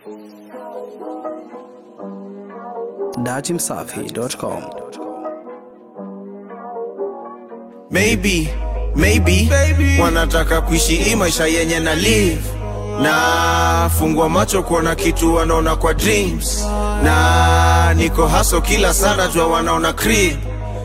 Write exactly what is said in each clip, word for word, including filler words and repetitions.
dachi msafi dot com. Maybe, maybe, maybe wanataka kuishi hii maisha yenye na live, na fungua macho kuona kitu wanaona kwa dreams, na niko haso kila sana jua wanaona crib,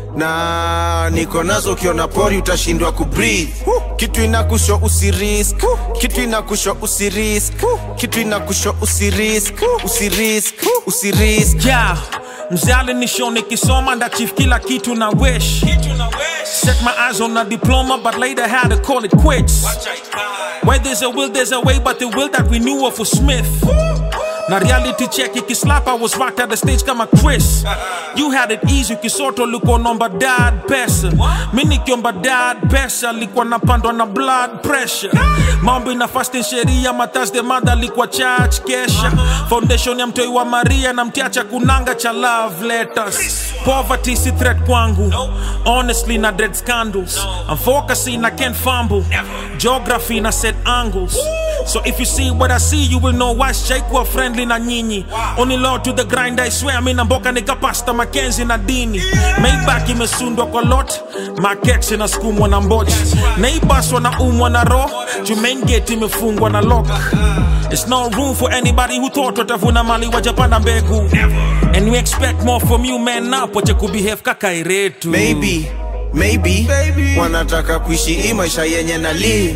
na niko nazo kiona pori utashindwa kubreathe. Kitu inakusho usirisk, kitu inakusho usirisk, kitu inakusho usirisk, usirisk, usirisk. Yeah, mzali nishone kisoma nda chief kila kitu na wish. Set my eyes on a diploma but later had to call it quits. Where there's a will there's a way, but the will that we knew of was Smith. Na reality check ikislap I was rocked at the stage kama Chris. You had it easy ukisoto likuwa nomba dad pesa. Mini kiomba dad pesa likuwa napandwa na blood pressure. Mambo ina fasting sheria matazde mada likuwa charge kesha. Foundation ya mtoi wa Maria na mtiacha kunanga cha love letters. Poverty si threat kwangu. Honestly na dread scandals. I'm focusing I can't fumble. Geography na set angles. So if you see what I see you will know why Shake wa friendly na nyinyi. Only low to the grind I swear mina mboka nika pasta Mackenzie na dini. Maybach imesundwa kwa lot. Markets ina skumwa na mbochi. Neighbors wana umwa na roho. Jumain gate imefungwa na lock. There's no room for anybody who thought watavuna mali wajapanda mbegu. And we expect more from you man up wache kubehave kaka iretu. Maybe, maybe, maybe wanataka kuishi hii maisha yenye na live,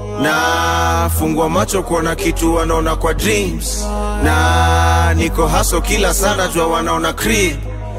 na fungua macho kuona kitu wanaona kwa dreams, na niko haso kila sana jua wanaona crib,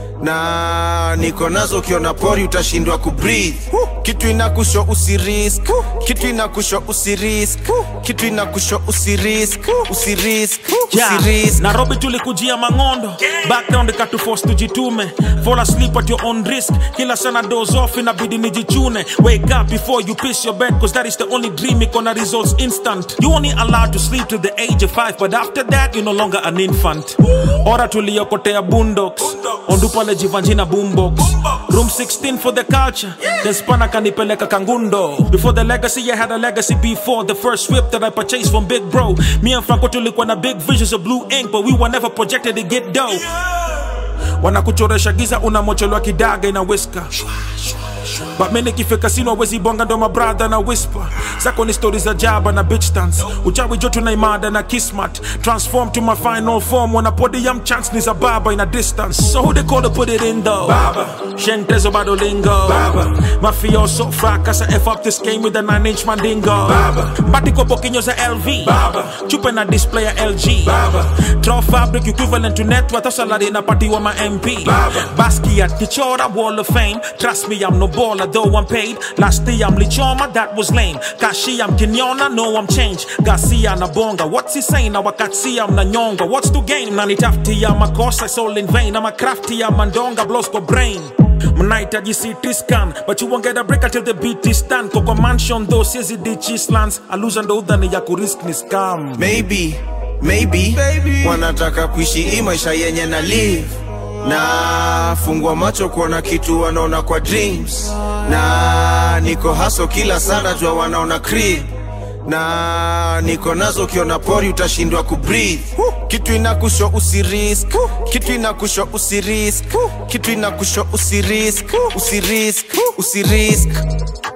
na niko nazo kiona pori utashindwa kubreathe. Kitu inakusho usirisk, kitu inakusho usirisk, kitu inakusho usirisk, usirisk, usirisk. Nairobi tulikujia mangondo, background ikatu force tujitume. Fall asleep at your own risk, kila sana doze off inabidi nijichune. Wake up before you piss your bed, cause that is the only dream ikona results instant. You only allowed to sleep till the age of five, but after that you're no longer an infant. Ora tuliokotea boondocks, ondupale jivanjina boombox. Room sixteen for the culture, then spana kanipeleka kangundo. Before the legacy I had a legacy before the first whip that I purchased from Big Bro. Me and Franco tulikuwa na big visions of blue ink, but we were never projected to get dough. Wanakuchoresha giza unamochelewa kidaga ina whisker. But many kifika sino wezi bonga ndo my brother na whisper. Zako ni stories za jaba na bitch dance. Uchawi joto na imada na kismat. Transform to my final form when a podium chance ni za baba in a distance. So who they call to put it in though? Baba. Shentezo badolingo. Baba. Mafioso fracasa F up this game with a nine inch mandingo. Baba. Batiko pokinyo za L V. Baba. Chupa na display ya L G. Baba. Draw fabric equivalent to net worth salary na party wa ma M P. Baba. Basquiat Kichora Wall of Fame. Trust me I'm no baller though I'm paid. Last day I'm Lichoma, that was lame. Kashi I'm Kenyona, no I'm changed. Garcia na bonga, what's he saying? Now Wakatsi I'm na nyonga, what's to gain? Nani tafti I'm a course I sold in vain. I'm a crafty I'm mandonga, blows go brain. Mnaita G C T scan, but you won't get a break until the beat is done. Koko mansion though says it did chislands. Aluza ndo udhani ya kurisk ni scam. Maybe, maybe, maybe wanataka kuishi hii maisha yenye na live, na fungua macho kuona kitu wanaona kwa dreams, na niko haso kila sana jua wanaona crib, na niko nazo kiona pori utashindwa kubreathe. Kitu inakusho usirisk, kitu inakusho usirisk, kitu inakusho usirisk, usirisk, usirisk.